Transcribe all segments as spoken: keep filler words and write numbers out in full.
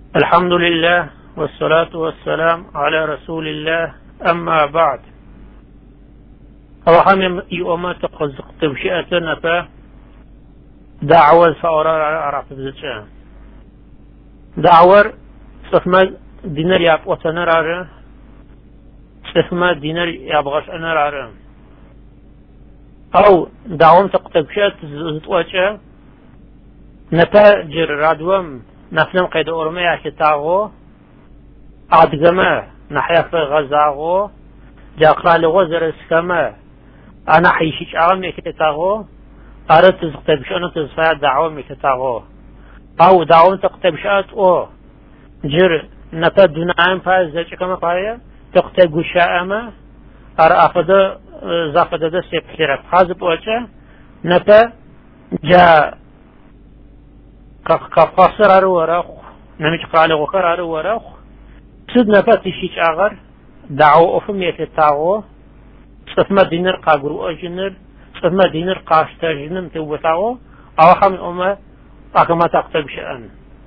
الحمد لله والصلاة والسلام على رسول الله أما بعد. أوهم يوم تقزق تبشئتنا فا دعوة فأورا عرف بزجان دعوة صفما دينار ياب وتنرار صفما دينار يابغش أنرار أو دعوة تقتبشئت زتوجه نتاجر رادوم نفلم قيد أورمية كتاغو أدغما نحيا في غزاغو جاقرال غزر اسكما أنا حيشيش عوامي كتاغو أرد تزقتبش أنا تزفايا دعوامي كتاغو أو دعوام تقتبشات أو جر نتا دونايم فايز زيش كما فايا تقتبشا أما أر أفضل زافد دا سيبخيرت حازب وجه نتا جا كفاصر أرو وراخ نمج قال وخر أرو وراخ سد نفات شيء أغر دعوة أفهم يتتاغو صفما دينر قاقرو أجنر صفما دينر قاشتا جنم توتاغو أو خم أمة أكما تقتل شأن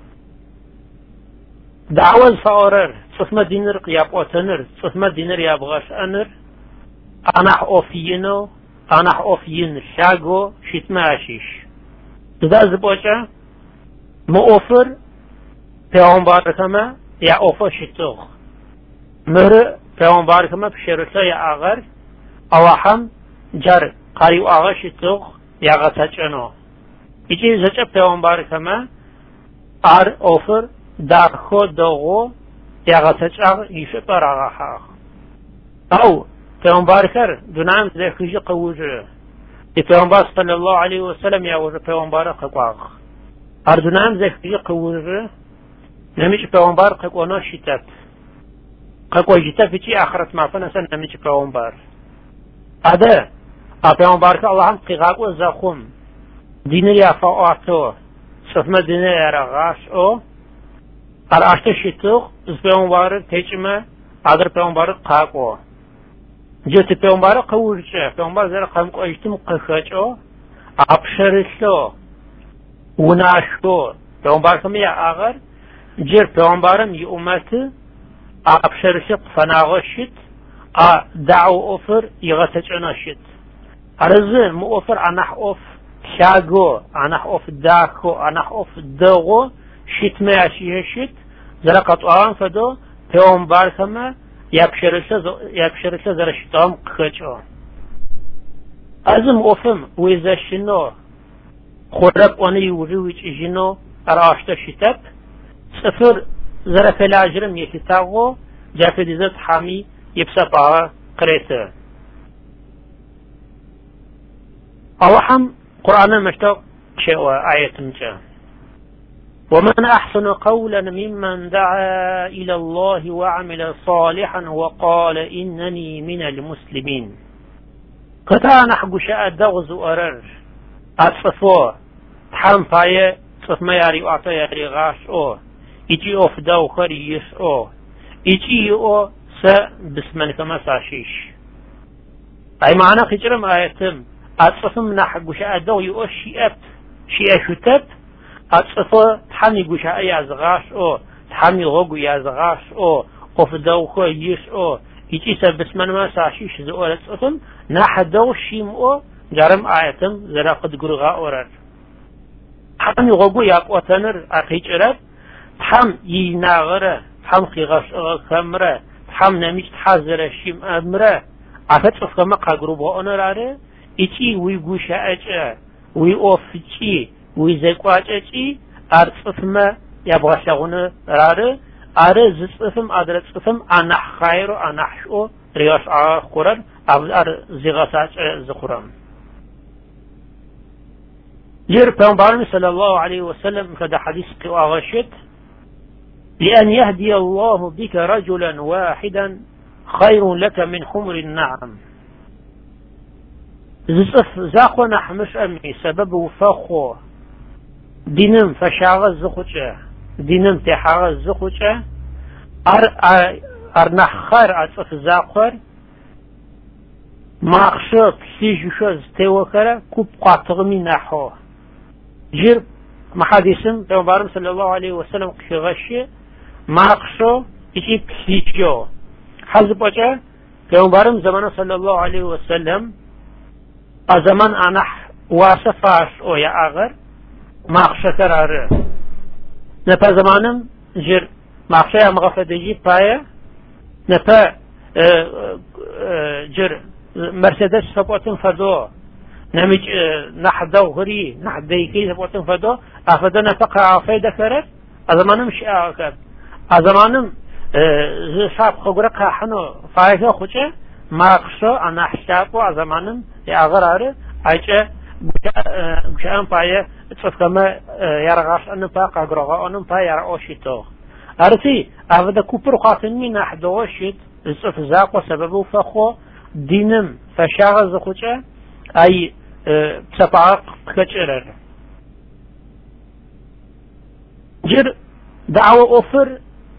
دعوة فأورر صفما دينر قياب أتنر صفما دينر يابغاش أنر أنا أوفينو أنا أوفين شاقو شتما أشيش تدا زبوجه مؤفر پیامبر کما یا اوفا شتوخ مر پیامبر کما بشرطه یا آگر او هم جر قریب آگر شتوخ یا غتچنو ایچی زچه پیامبر کما ار اوفر در خود دوغو یا غتچاق یشه پر آگر حاق او پیامبر کر دونام زخیجی قوجه پیامبر صلی الله علیه وسلم یا وجه پیامبر قواق أردنام زكية قوره نمشي بيومبار قونا شتات قوي جتا في شيء آخرت ما فنسن نمشي بيومبار هذا بيومبار كالله هم قيقاق وزاخم دينر يفاقاتو صفما دينر يرغاش او الاشت شتوخ از بيومبار تيجمه أدر بيومبار قاقو جت بيومبار قورشه بيومبار زر قام قايتم قخاچو أبشرشلو وناشكو پیامبر کمی آخر جر پیامبرم ی امت آبشرشق فناغشت آ دعو افر یغتچناشت ارز مو افر انح اف شاگو انح اف داخو انح اف دغو شت میاشیه شت زرقت آن فدو پیامبر کما یابشرش یابشرش زرشتام قچو ازم افم ویزشنو خرب أني وجوج إجنو أراشت شتاب سفر زرف الأجرم يكتاغو جافد زت حامي يبسطها قريته أوحم قرآن مشتاق شيء آية مجا ومن أحسن قولا ممن دعا إلى الله وعمل صالحا وقال إنني من المسلمين كتان حقش أدغز أرر أصفوه حرم فايه صفما ياري وعطا ياري غاش او ايجي او فداو خريس او ايجي او سا بسمنك ما ساشيش اي معنى خجرم آياتم اتصفم نحق شاء دو يو شيئت شيئ شتت اتصفو تحمي قشاء يازغاش او تحمي غوغو يازغاش او او فداو خريس او ايجي سا بسمن ما ساشيش زو اتصفم نحق دو شيم او جرم آياتم زرا قد قرغا اورر حم يغوغو ياقو تنر أخيج رب حم يناغره حم خيغاش خمره حم نميش تحذر شيم أمره أفت أفكما قاقربو أنراره إيشي ويقوشا أجا ويوفجي ويزيقواج أجي أرصفما يبغشاغونه راره أره زصفم أدرت صفم أنح خير أنح شو رياش آخورر أر زيغاساج زخورم جير پیغمبر صلى الله عليه وسلم كذا حديث قواغشت لأن يهدي الله بك رجلا واحدا خير لك من حمر النعم زصف زاخو نحمش أمي سبب وفاخو دينم فشاغ زخوشة دينم تحاغ زخوشة أر أر نخر أصف زاخر ماخشط سيجوشز توكرة كوب قاطغمي نحوه جير محادثم پیغمبر صلی الله علیه و سلم قشغشه ماقشو إشي بسيجو حزب وجه كيومبارم زمان صلى الله عليه وسلم أزمان أنا واسفاش أو يا أغر ماقشة كرار نبا زمانم جر ماقشة مغفى ديجي باية نبا جر مرسيدس فبوتن فدو نمج نحدو غري نحديكي فبوتن فدو أفدا نفقع عفايدة كرر أزمانم شيء أكد أزمانم شاب خبرك حنو فايدة خوشة ماقشة أنا حشابو أزمانم يا أغرار أيجا بشأن باية تفكما يرغاش أنم با قاقرغا أنم با يرعوشيتو أرسي أفدا كوبر قاتنمي نحدوشيت الصف زاق وسببه فخو دينم فشاغز خوشة أي تسبعق كتشرر جر دعوة أوفر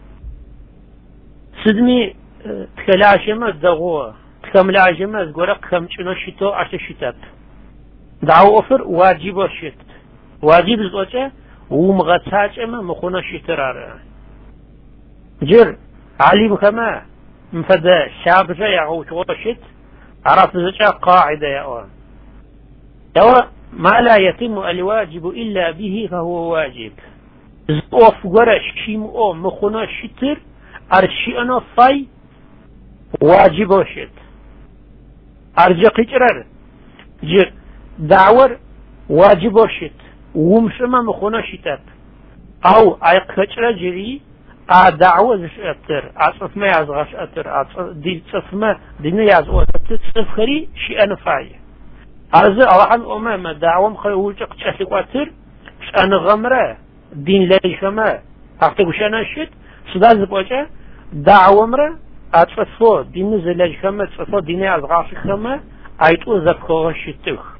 سدمي تكلاشمة دغوة تكملاشمة تقولك كم تنشيتو عشتشتاب دعوة أوفر واجب وشت واجب زوجة ومغتاج أما مخونا شترار جر عليم كما مفدا شابجة يعوش وشت عرف زوجة قاعدة يا أوان يوا ما لا يتم الواجب إلا به فهو واجب زوف ورش شيم أو مخونا شتر أرشي أنا فاي واجب وشت أرجع قجرر جر دعور واجب وشت ومشما مخونا شتاب أو أي قجرة جري أ دعوة زش أتر أصف ما يزغش أتر أصف دي صف ما دين يزغ أتر صفخري شيء أنا فاي أرزق الله عن أمام دعوة مخيول تقتشف أتر ش أنا غمرة دين لا شما أعتقد ش أنا شت سداز بوجه دعوة مرة أتفصل دين زلاج خمة تفصل دين يزغش خمة أيتو زبخو شتوخ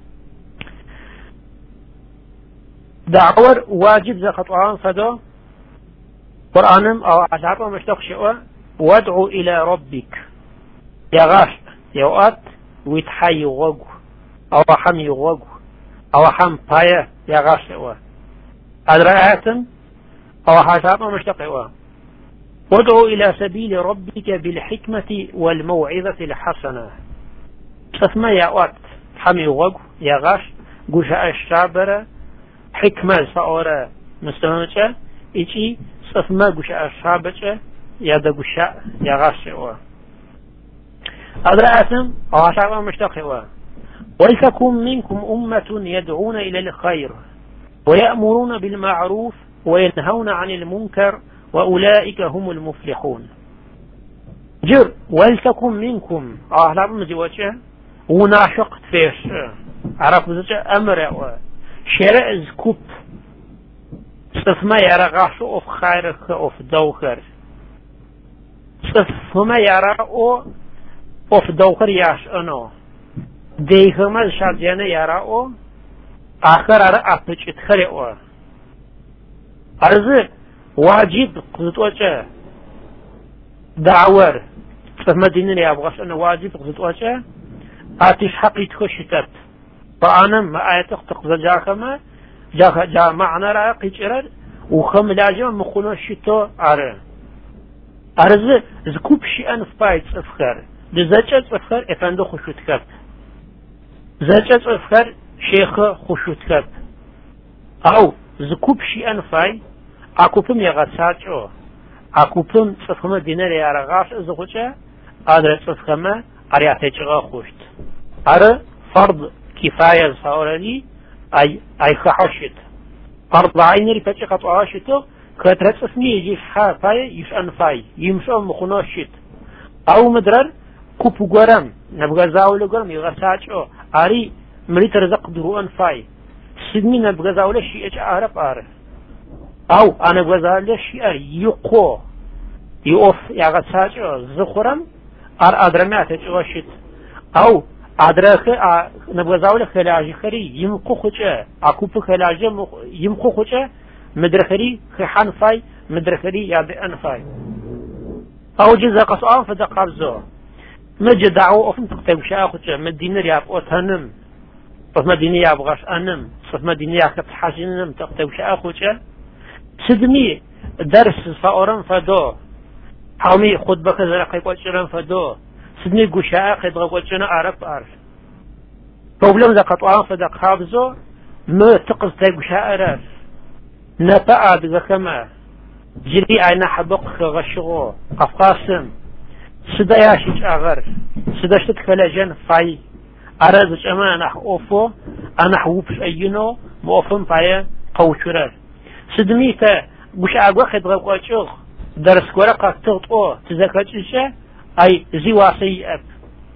دعوة واجب زخط عن فدا قرآنم أو أشعار مشتق شئوا وادعو إلى ربك يا غاش يا وقت ويتحي وغو أو حم يغو أو حم باية يا غاش شئوا أدرأتم أو أشعار مشتق شئوا وادعو إلى سبيل ربك بالحكمة والموعظة الحسنة تسمى يا وقت حم يغو يا غاش قوشاء الشعبرة حكمة سأورا مستمعة إيشي صفما قشاء الشعبة يادا قشاء يغاشوا أدرأتم أعشاب مشتقوا ولتكن منكم أمة يدعون إلى الخير ويأمرون بالمعروف وينهون عن المنكر وأولئك هم المفلحون جر ولتكن منكم أعشاب مزوجة وناشقت فيش عرف مزوجة أمر شرع زكوب صفما يرى أوف خيرك أوف دوخر صفما يرى أوف دوخر ياش أنو ديهما شرجانا يرى أو آخر أرى أبتش اتخري أو أرز واجب قصد وجه دعور صفما ديننا يابغاش أنه واجب قصد وجه آتش حقي تخشتت فأنا ما آياتك تقصد جاكما جا جا معنى رأي قيشرر وخم لاجم مخونو شتو أره أرز زكوب شيئا فايت أفكار لزجاج أفكار إفندو خشوت كاب زجاج أفكار شيخ خشوت كاب أو زكوب شيئا فاي أكوبم يغساجو أكوبم صفما دينار يارغاش زغوجا أدرس صفما أرياتيجغا خوشت أره فرض كفاية صورني أي أي خحوشت فرض عيني رفتش قطعاشته كترت اسمي يجيش حافاي يش أنفاي يمشون مخناشت أو مدرر كوب قرم نبغى زاول قرم يغساجو أري مريت رزق درو أنفاي سدمي نبغى زاول شيء أعرف أعرف أو أنا بغى زاول شيء يقو يوف يغساجو زخرم أر أدرمات تجوشت أو أدرك نبغى زاول خلاج خري يمقو خجة أكوب خلاج يمقو خجة مدرخري خحان فاي مدرخري ياد أنفاي أو جزء قصام فدقابزو مجد دعوة أفن تقتب شاء خجة مدينة رياب أتهنم صف مدينة يابغاش أنم صف مدينة ياكب حاجنم تقتب شاء خجة سدمي درس فأورن فدو حومي خطبة كذا قيقوشرن فدو سدني قشاء قد قوشنا عرب عرف بروبلم ذا قطعان فدا خابزو ما تقص تا قشاء راس نفع بذا كما جري عينا حبق غشغو قفقاسم سدا ياشيش اغر سدا شتت كلاجن فاي ارازش اما انا اوفو انا حوبش اينو موفم فاي قوشرر سدميتا قشاء قد قوشغ درس ورقة تغطو تذكرتشه اي زي واسي اب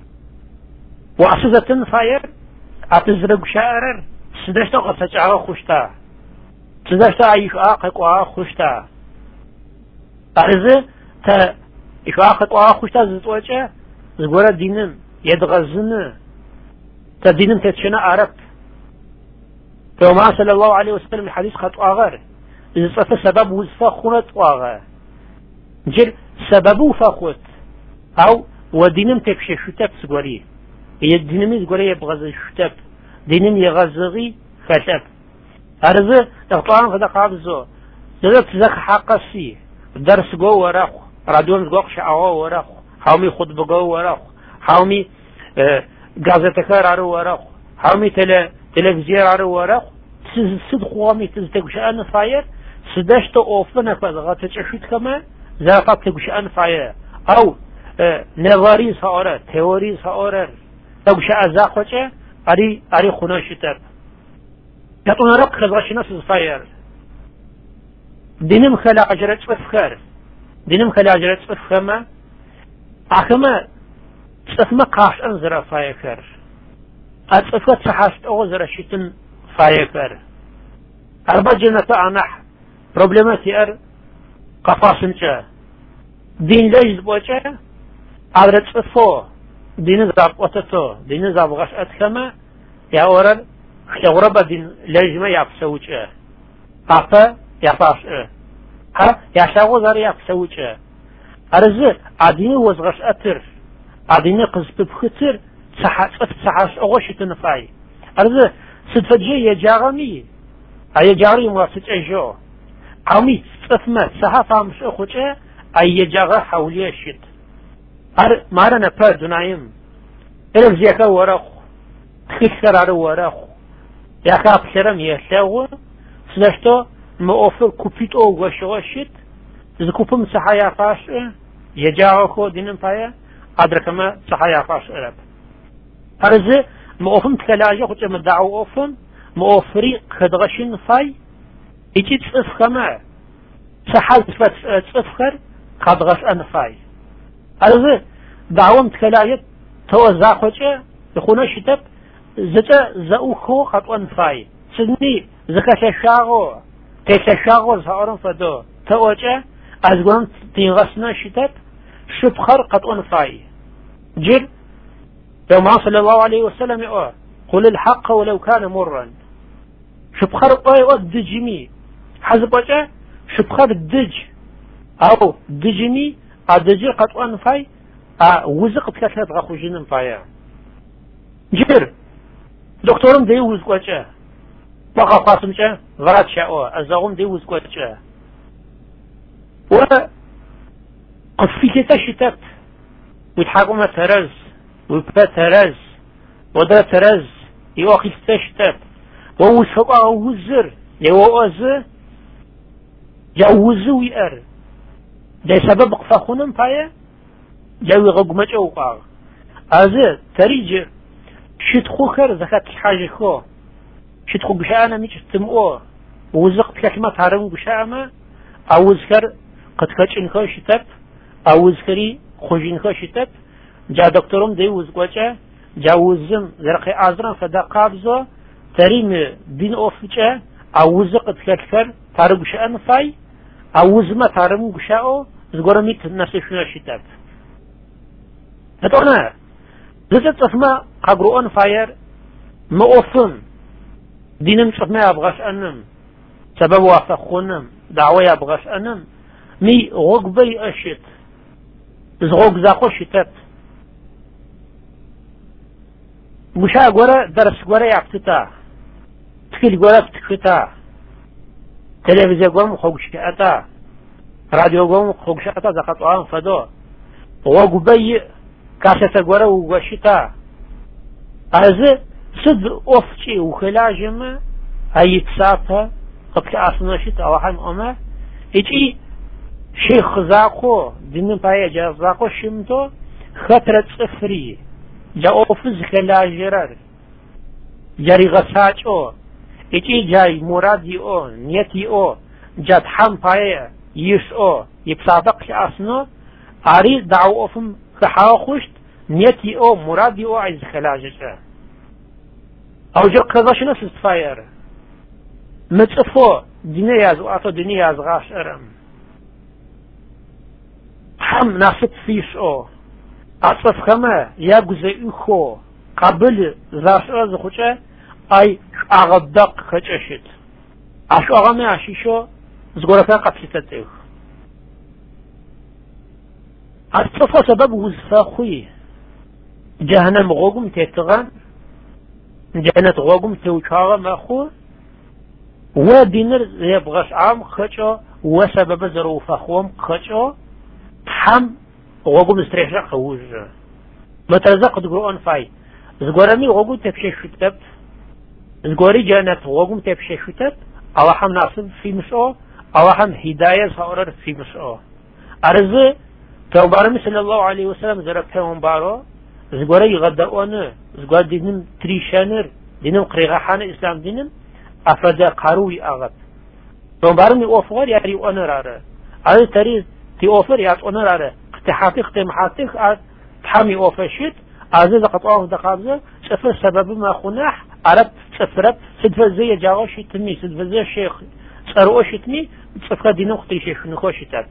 واسدة فاير اتزرق شعرر سدشتا قد تجعه خوشتا سدشتا ايش اقاق خوشتا ارزه تا ايش اقاق خوشتا زتوجه زغورا دينن يدغزن تا دينن تتشنا عرب فما صلى الله عليه وسلم الحديث خط اغر اذا صفى سبب وزفا خونت واغر جل سببو فاخوت او ودينم تكشي شتاب سغوري هي دينمي سغوري يبغز شتاب دينم يغزغي خشب ارزه اقطان فدا قابزو لذا تزك حقسي درس جو وراخ راديون جو شعوا وراخ حومي خطبه جو وراخ حومي غازتكار ارو وراخ حومي تل تلفزيون ارو وراخ صدق قومي تزتك شان فاير سدشت اوفنا فدا تششت كما زافت تقول أنفعه أو نظري صارت تيوري صارت تقول أزاقوجه أري أري خناش تب يطون رق خذش ناس صاير دينم خلا أجرت بفخر دينم خلا أجرت بفخمة أخما استثمر قاش أنزر فايكر أتفقد صحاشت أوزر شتن فايكر أربع جنة أنح بروبلماتي أر قفاسنجا دين ليش بوجه عبرت فو دين زاب وتتو دين زاب غش أتكما يا ورد يا وربا دين ليش ما يفسوجه أفا يفاش ها يا شاو زار يفسوجه أرز عديني وزغش أتر عديني قصب بختر صح صحاش أغش تنفاي أرز صدفجي يجارمي أي جاري مواسج أجو عمي صفمة صحافة مش أخوته أي جاغة حولي الشت أر مارنا فرد نايم إلف زيكا ورخ خيكسر على ورخ ياكا بشرم يساو سلاشتو مؤفر كوبيت أو وشو الشت إذا كوبم صحايا فاش يجاغة خو دينم فايا أدركما صحايا فاش أرب هرزي مؤفم تكلاجة خوتي مدعو أوفم مؤفري خدغشين فاي إيجي تصفخما سحال تصفخر خدغش أنفاي هذا دعوم تكلايت توزع خوجة يخونا شتب زتا زاوخو خط أنفاي سدني زكاة شاغو تيس شاغو زهارن فدو توجه أزغن تيغسنا شتب شبخر قط أنفاي جل يوم صلى الله عليه وسلم يقول قل الحق ولو كان مرا شبخر قوي ودجمي حزب وجه شبخر الدج أو دجمي الدج قد أنفاي وزق تكتلت غاخو جنن فايا جير دكتورم دي وزق وجه بقى قاسم جه غرات شاء أزاغم دي وزق وجه و قد في تشتت ويتحاكم ترز ويبقى ترز ودا ترز يواخي تشتت ووسفق ووزر يووز جوزو يأر ده سبب قفاخونم فايا جاوي غقمج اوقع هذا تريج شتخو كر زكاة الحاجة خو شتخو بشانا ميش تمقو وزق كلمة هارم بشاما او ذكر قد كاتشن خو شتب او ذكري خوجين خو شتب جا دكتورم دي وزقوچا جاوزم زرقي ازران فدا قابزو تريم دين اوفچا او وزق تكتكر تارم بشان فاي او وزما تارم بشاو زغورميت نسشنا شتب هتقولنا زت اسماء قبرون فاير مؤفن دينم شفنا يبغاش انم سبب وافخونم دعوة يبغاش انم مي غقبي اشت زغوق زاقو شتت مشا غورا درس غورا يفتتا تكيل غورا تكفتا تلفزيون غورا مخوش اتا راديو قوم خوشاتا زخطوان فدو وقبي كاسة قورا وشتا از صد أفشي وخلاجما هاي تساتا قبك أصناشت أو حم أما إيجي شيخ زاقو دين بايا جا زاقو شمتو خطرة صفري جا أوفز خلاجرر جاري غساج أو إيجي جاي مرادي أو نيتي أو جات حم بايا يش أو يبصادق أصنو أري دعو أفم كحاخشت نيتي أو مرادي أو عايز خلاجرر أو جو كذاش نفس تفاير متصفو دنياز وأعطو دنياز غاش أرم حم ناسب فيش أو أصف خما يجزء إخو قبل ذاش أرز خوشة أي أغدق خششت أشو أغامي عشيشو زغوركا قبستت إخ أصفو سبب وزفا خوي جهنم غوغم تيتغان جنة غوغم توشاغا ماخو ودينر يبغش عام خشو وسبب ظروف أخوهم خشو حم غوغم استريحنا خوج مترزق تقولون فاي زغورمي غوغم تبشي شتب زغوري جنة غوغم تبشي شتب أو حم ناصب في مسؤول أو حم هداية صورر في مسؤول أرز توبارمي صلى الله عليه وسلم زربتهم بارو زغوري غداؤنا زغور دينم تريشانر دينم قريغاحان إسلام دينم أفدا قاروي أغت توبارمي أوفور ياري أونراره أرز تريز تي أوفر يات أونراره اقتحاتي اقتحاتي تحمي أوفشيت عزيز قطعه دقابزة سفر سبب ما خناح عرب سفرب سدفة زي جاوشي تمي سدفة زي الشيخ سروشي تمي سفر دينو خطي شيخ نخوشي تاب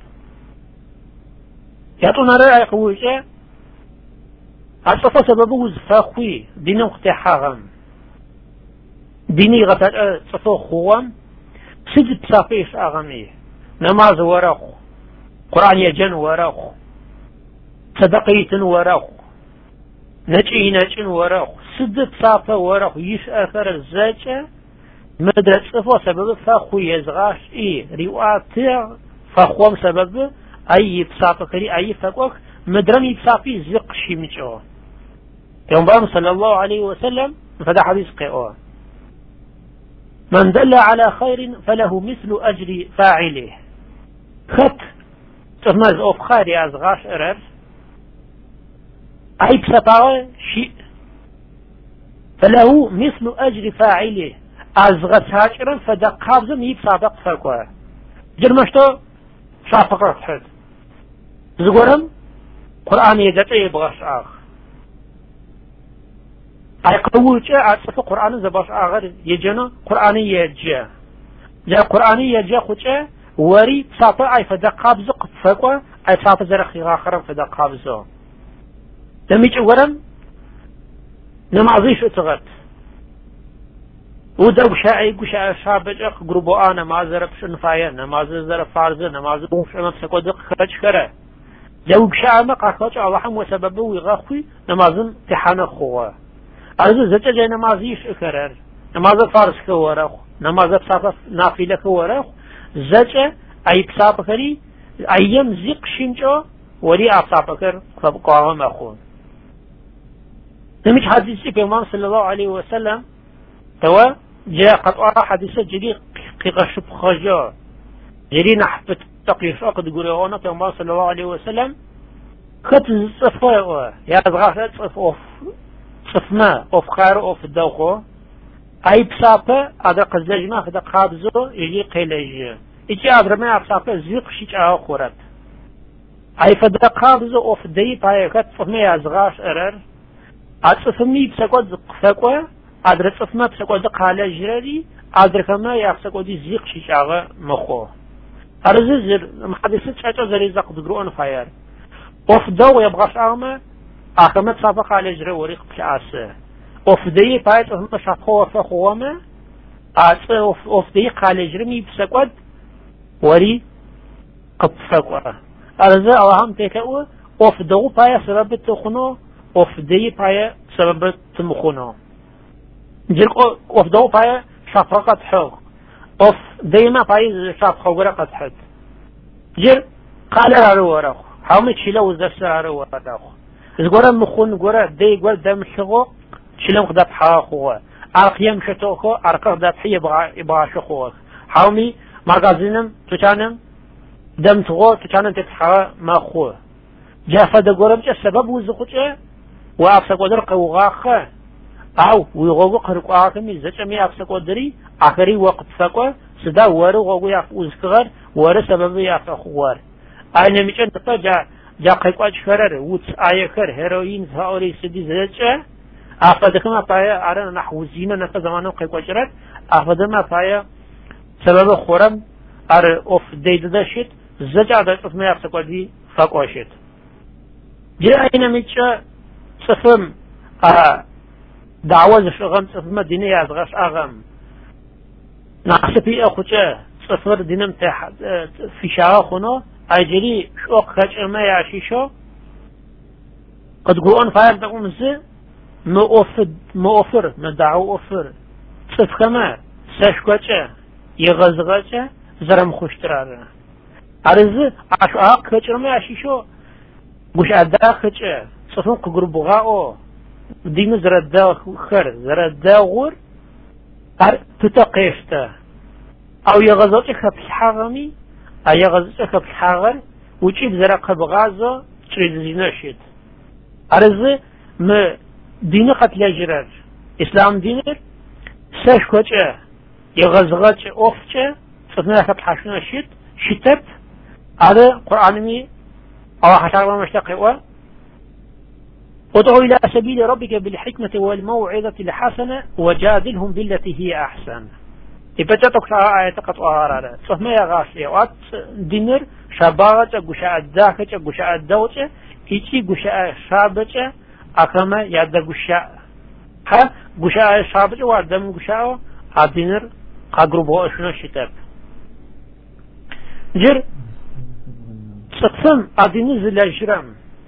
ياتونا رأي قويشة عصفة سببه زفاخوي دينو اقتحاغم ديني غفر صفو خوام سد بسافيش أغمي نماز ورخو قرآن يجن ورخو صدقيت ورخو نجي نجن ورخو سد بسافة ورخو يش أثر الزاجة مدرس صفو سبب فاخو يزغاش إيه ريواتي فاخوام سبب أي بسافة كري أي فاقوك مدرمي بسافي زق شمجو يوم بام صلى الله عليه وسلم فده حديث قئوه من دل على خير فله مثل أجر فاعله خط تفمز أوف خير أزغاش إرر أي بسطاوة شيء فله مثل أجر فاعله أزغت هاجرا فدق قابزم يبسابق فرقوه جرمشتو شافق رفحد زغورم قرآن يجتعي بغش آخ أي قوة أعطف قرآن زباش آخر يجنا قرآن يجا جاء قرآن يجا خوشة وري بساطة أي فدق قابزو قد فرقوه أي بساطة زرخي آخر فدق قابزو لميج ورم نمازيش اتغت ودرب شاعي قشاء شابجق قربو آنا مازر بشنفايا نماز زر فارزة نماز بوش أمام سكو دق خرج كره لو قشاء مقا خرج اللهم وسببه ويغاخوي نمازم تحانا خوه أرزو زجا جاي نمازيش اكرر نماز فارز كورخ نماز بساطة نافلة كورخ زجا أي بساطة كري أيام زيق شنجو ولي أبساطة كر فبقاهم أخون نمج حديثي بإمام صلى الله عليه وسلم توا جاء قطع حديثة جدي قيقشب خجا جري نحبت تقيش أقد قولوانا بإمام صلى الله عليه وسلم خط صفاء يا أزغاثات صف صفما أوف خير أوف الدوخو أي بساطة هذا قزاجنا هذا قابزو يجي قيلج يجي أدرما بساطة زيق شيء آخرت أي فدا قابزو أوف دي بايكت صفما أزغاش أرر أتصفمي بساقود فاقوا أدر صفما بساقود قال جراري أدر كما يفساقود زيق شيء آخر مخو أرزز محادثة شايتو زريزاق دقرون فاير أوف دو يبغاش آما أخمت سابق على جرى وريق بشعاسة أفدي بايت أهم شاقوا فخوامة أصف أفدي على جرى مي بسكود وري قب فقوة أرزا أوهم تكأو أفدو بايا سبب تخنو أفدي بايا سبب تمخنو جرق أفدو بايا شافقة حق أف ديما بايا شافقة ورقة حد جر قال رارو ورخ حومي تشيلو زفسر رارو ورخ زغورا مخون غورا دي غول دم شغو تشيلو خدا بحا خو ارقيم شتوخو ارقر دا بحي بغا شخو حومي ماغازينم تشانم دم تغو تشانم تتحا ما خو جافا دا غورا بجا سبب وزقوچه وافسا قدر قوغاخه او ويغوغو قرقو آخمي زجمي افسا قدري اخري وقت فاقو سدا ورو غوغو ياف وزكغر ور سبب ياف خوار اين ميچن تتا جا جا قيقواج فرر ووت آيكر هيروين زهوري سدي زجه افدكما بايا ارن نحو زينه نفا زمانو قيقواج رد افدما بايا سبب خورم ار اوف ديد داشت زجا دا قسمي افسا قدري فاقواشت جا اين ميچه صفم اه دعوة شغم صفم دينية غش اغم نعسبي اخوچه صفر دينم تحت في شعا خونو اجري شوق خجرما يعشيشو قد قوان فاير دقوم زي مؤفد مؤفر مدعو أفر صفكما ساشكوچه يغزغاچه زرم خوشتراره عرض عشاق خجرما يعشيشو گوش ادا خجه صفن قگر بغاو دين زردا خر زردا غور ار تتقيفته او يغزوك خبش حاغمي او يغزوك خبش حاغر وچيب زرق بغازو تريد زيناشد ارز ما دين قتل يجرر اسلام دينر ساشكوچه يغزغاچه اوفچه صفنا خبش حاشناشد شتب على قرآنمي او حشار مشتقوا ادعو إلى سبيل ربك بالحكمة والموعظة الحسنة وجادلهم بالتي هي أحسن إبتتك آية قطعها رأى فهما يغاشي وات دينر شباغة قشاء الداخة قشاء الدوتة إيتي قشاء شابة أكما يد قشاء ها قشاء شابة وعدم قشاء الدينر قاقربوا أشنا الشتاب جر سقسم الدينر زل الجرام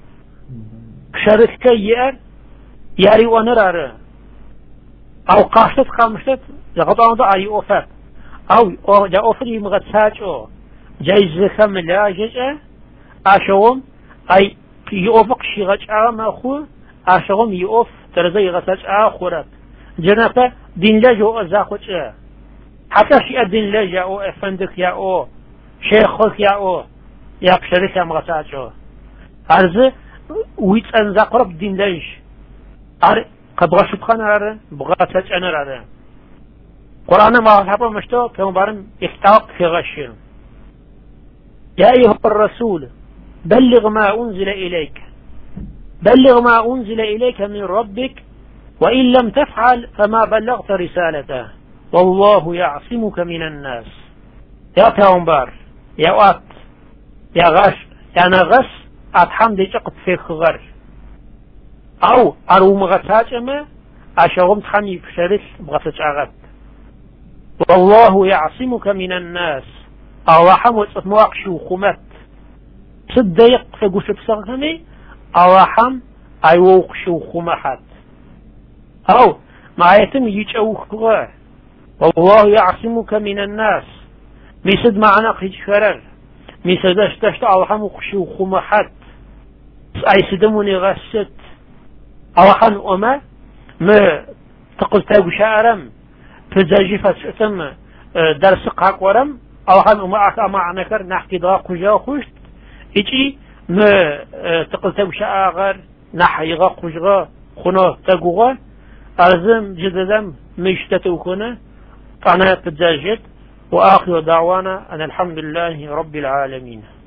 شركة يار ياري ونرار او قاشت قامشت لغطان دا اي اوفر او جا اوفر يمغتساج او جايز خم لا جزء اشوم اي يوفق شيغاج ام اخو اشوم يوف ترزي غساج اخورت جنافه دين لاجو ازاخوچ حتى شي الدين لاجا او افندك يا او شيخك يا او يا شركة مغتساج او ارز ويت أن زقرب دين ليش أر قبغة شبخان رأى بغة تجأن رأى قرآن ما حبا مشتو كما بارم اختاق في غشي يا أيها الرسول بلغ ما أنزل إليك بلغ ما أنزل إليك من ربك وإن لم تفعل فما بلغت رسالته والله يعصمك من الناس يا تاومبار يا وات يا غش يا نغس أتحم دي جقد في خغر أو أرو مغتاجمة أشغم تحمي بشرس بغتاج أغد والله يعصمك من الناس أو حم مواقش وخمت صديق في قشب صغني أو حم أي وقش وخمحت أو ما يتم يجأو خغر والله يعصمك من الناس ميسد معنا قيج فرر ميسد اشتشت أو حم وقش وخمحت أي سدموني غست أو حن أما ما تقول تاقو شعرم فزاجي فتشتم درس قاق ورم أو حن أما أكا معنكر نحكي داقو جا خوشت إيجي ما تقول تاقو شعر نحي غاقو جغا خنا تاقوغا أرزم جددم ميشتتو كنا فأنا فزاجت وآخر دعوانا أن الحمد لله رب العالمين.